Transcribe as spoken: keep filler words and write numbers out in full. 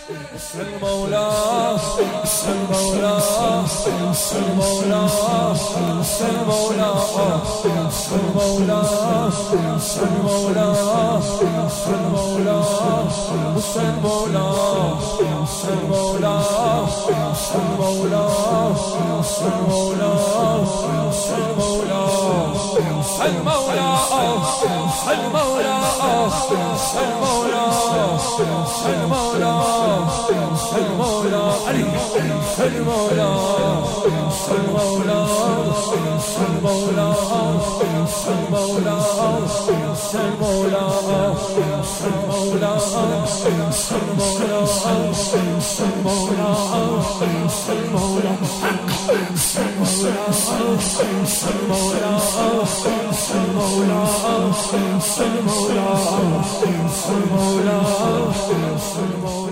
المولى المولى المولى المولى المولى المولى المولى المولى المولى المولى المولى المولى المولى المولى المولى المولى المولى علي المولى المولى المولى المولى المولى المولى المولى المولى المولى المولى